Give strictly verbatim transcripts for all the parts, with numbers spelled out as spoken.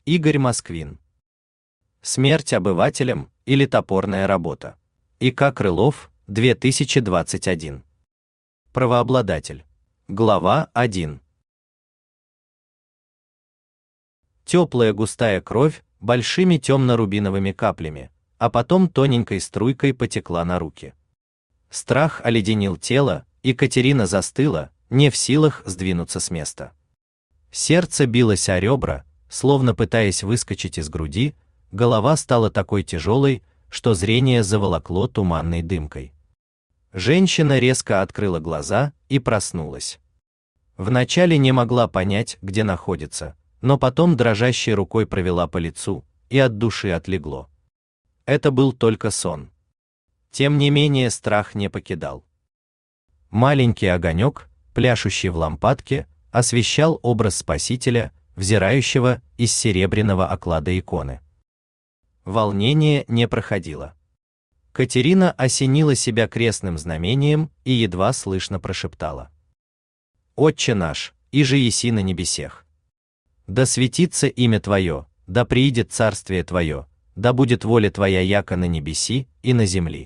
Игорь Москвин. Смерть обывателям или топорная работа. И К. Крылов, две тысячи двадцать один. Правообладатель. Глава один. Теплая густая кровь большими темно-рубиновыми каплями, а потом тоненькой струйкой потекла на руки. Страх оледенил тело, и Катерина застыла, не в силах сдвинуться с места. Сердце билось о ребра, словно пытаясь выскочить из груди, голова стала такой тяжелой, что зрение заволокло туманной дымкой. Женщина резко открыла глаза и проснулась. Вначале не могла понять, где находится, но потом дрожащей рукой провела по лицу, и от души отлегло. Это был только сон. Тем не менее страх не покидал. Маленький огонек, пляшущий в лампадке, освещал образ Спасителя, взирающего из серебряного оклада иконы. Волнение не проходило. Катерина осенила себя крестным знамением и едва слышно прошептала: «Отче наш, иже еси на небесех. Да светится имя Твое, да приидет царствие Твое, да будет воля Твоя яко на небеси и на земли».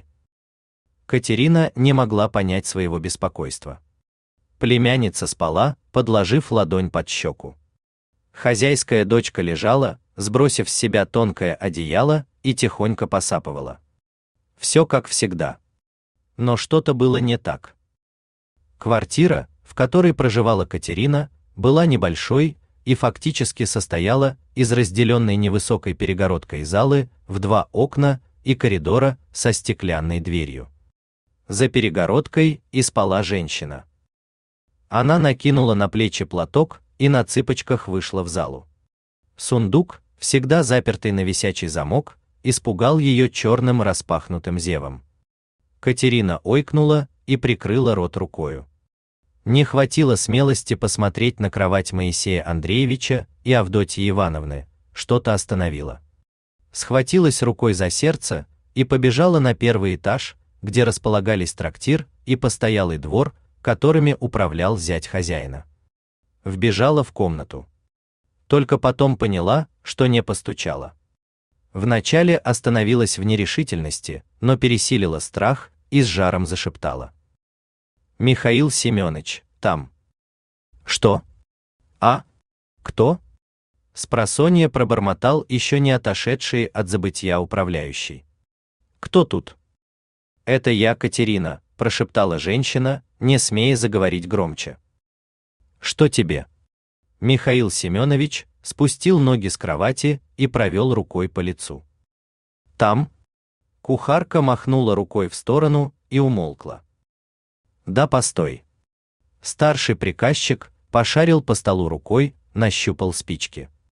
Катерина не могла понять своего беспокойства. Племянница спала, подложив ладонь под щеку. Хозяйская дочка лежала, сбросив с себя тонкое одеяло, и тихонько посапывала. Все как всегда. Но что-то было не так. Квартира, в которой проживала Катерина, была небольшой и фактически состояла из разделенной невысокой перегородкой залы в два окна и коридора со стеклянной дверью. За перегородкой и спала женщина. Она накинула на плечи платок и на цыпочках вышла в залу. Сундук, всегда запертый на висячий замок, испугал ее черным распахнутым зевом. Катерина ойкнула и прикрыла рот рукою. Не хватило смелости посмотреть на кровать Моисея Андреевича и Авдотьи Ивановны, что-то остановило. Схватилась рукой за сердце и побежала на первый этаж, где располагались трактир и постоялый двор, которыми управлял зять хозяина. Вбежала в комнату. Только потом поняла, что не постучала. Вначале остановилась в нерешительности, но пересилила страх и с жаром зашептала: «Михаил Семёныч, там». «Что? А? Кто?» Спросонья пробормотал еще не отошедший от забытья управляющий. «Кто тут?» «Это я, Катерина», — прошептала женщина, не смея заговорить громче. «Что тебе?» Михаил Семенович спустил ноги с кровати и провел рукой по лицу. «Там?» Кухарка махнула рукой в сторону и умолкла. «Да постой». Старший приказчик пошарил по столу рукой, нащупал спички.